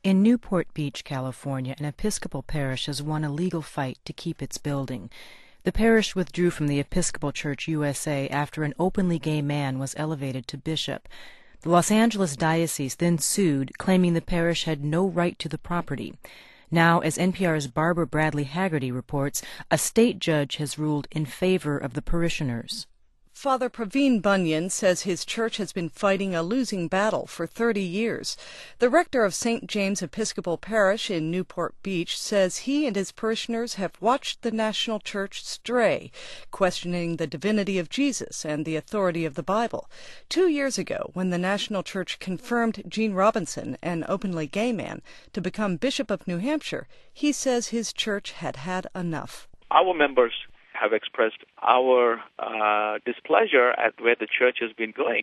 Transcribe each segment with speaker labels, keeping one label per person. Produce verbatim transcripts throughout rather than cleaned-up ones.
Speaker 1: In Newport Beach, California, an Episcopal parish has won a legal fight to keep its building. The parish withdrew from the Episcopal Church U S A after an openly gay man was elevated to bishop. The Los Angeles Diocese then sued, claiming the parish had no right to the property. Now, as N P R's Barbara Bradley Haggerty reports, a state judge has ruled in favor of the parishioners.
Speaker 2: Father Praveen Bunyan says his church has been fighting a losing battle for thirty years. The rector of Saint James Episcopal Parish in Newport Beach says he and his parishioners have watched the national church stray, questioning the divinity of Jesus and the authority of the Bible. Two years ago, when the national church confirmed Gene Robinson, an openly gay man, to become Bishop of New Hampshire, he says his church had had enough.
Speaker 3: Our members have expressed our uh, displeasure at where the church has been going.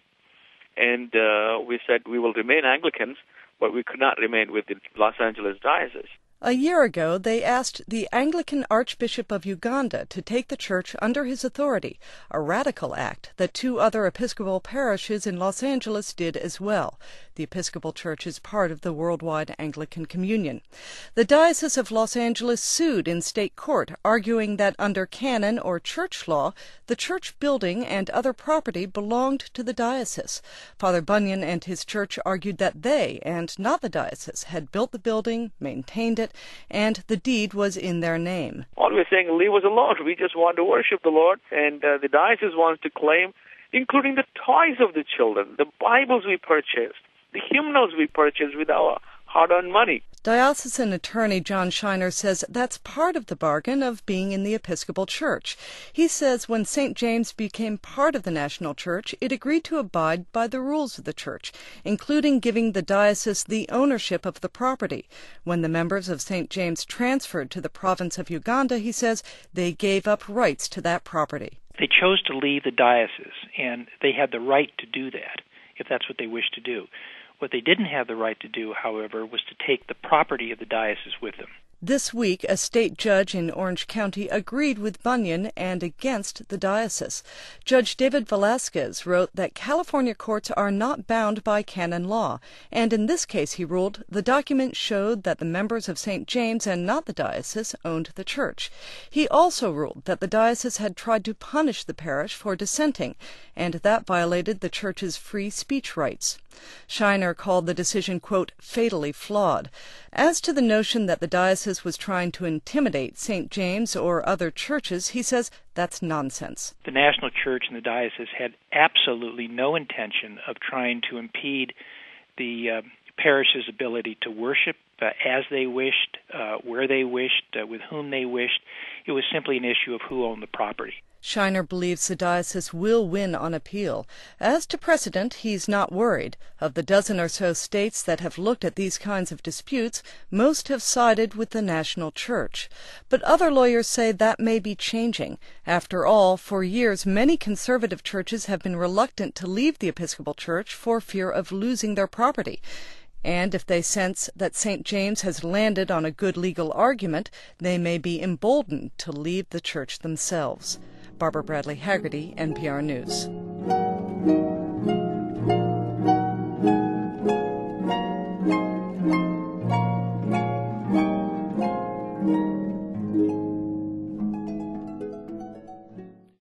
Speaker 3: And uh, we said we will remain Anglicans, but we could not remain with the Los Angeles Diocese.
Speaker 2: A year ago, they asked the Anglican Archbishop of Uganda to take the church under his authority, a radical act that two other Episcopal parishes in Los Angeles did as well. The Episcopal Church is part of the Worldwide Anglican Communion. The Diocese of Los Angeles sued in state court, arguing that under canon or church law, the church building and other property belonged to the diocese. Father Bunyan and his church argued that they, and not the diocese, had built the building, maintained it, and the deed was in their name.
Speaker 3: All we're saying, leave us alone. We just want to worship the Lord, and uh, the diocese wants to claim, including the toys of the children, the Bibles we purchased, the hymnals we purchased with our hard-earned money.
Speaker 2: Diocesan Attorney John Shiner says that's part of the bargain of being in the Episcopal Church. He says when Saint James became part of the National Church, it agreed to abide by the rules of the Church, including giving the diocese the ownership of the property. When the members of Saint James transferred to the province of Uganda, he says they gave up rights to that property.
Speaker 4: They chose to leave the diocese, and they had the right to do that, if that's what they wished to do. What they didn't have the right to do, however, was to take the property of the diocese with them.
Speaker 2: This week, a state judge in Orange County agreed with Bunyan and against the diocese. Judge David Velasquez wrote that California courts are not bound by canon law, and in this case, he ruled, the document showed that the members of Saint James and not the diocese owned the church. He also ruled that the diocese had tried to punish the parish for dissenting, and that violated the church's free speech rights. Shiner called the decision, quote, fatally flawed. As to the notion that the diocese was trying to intimidate Saint James or other churches, he says that's nonsense.
Speaker 4: The national church and the diocese had absolutely no intention of trying to impede the uh, parish's ability to worship uh, as they wished, uh, where they wished, uh, with whom they wished. It was simply an issue of who owned the property.
Speaker 2: Shiner believes the diocese will win on appeal. As to precedent, he's not worried. Of the dozen or so states that have looked at these kinds of disputes, most have sided with the national church. But other lawyers say that may be changing. After all, for years, many conservative churches have been reluctant to leave the Episcopal Church for fear of losing their property. And if they sense that Saint James has landed on a good legal argument, they may be emboldened to leave the church themselves. Barbara Bradley Haggerty, N P R News.